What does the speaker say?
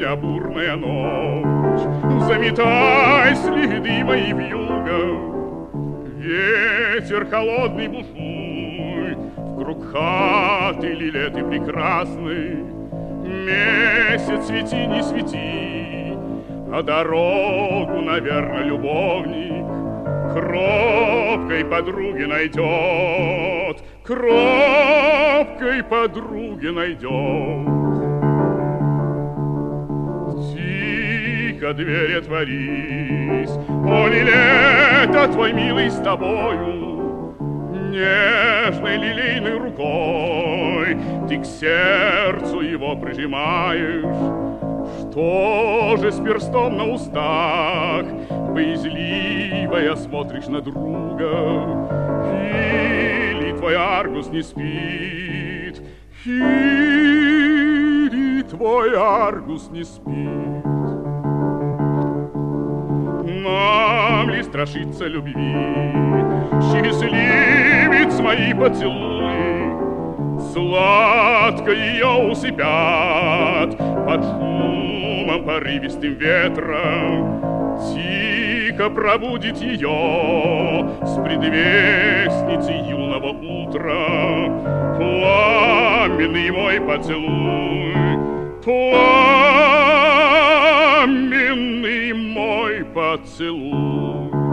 меня бурная ночь, заметай следы мои вьюгом. Ветер холодный бушуй, вкруг хаты лилеты прекрасной. Месяц свети, не свети, а дорогу, наверное, любовник к робкой подруге найдет, к робкой подруге найдет. Тихо дверь отворись, о, лето, твой милый с тобою, нежной лилейной рукой ты к сердцу его прижимаешь. Что же с перстом на устах, боязливая, смотришь на друга? Или твой Аргус не спит? Или твой Аргус не спит? Нам ли страшиться любви? Счастливец мои поцелуи сладко ее усыпят под шумом порывистым ветром. Тихо пробудит ее с предвестницей юного утра пламенный мой поцелуй, пламенный мой поцелуй.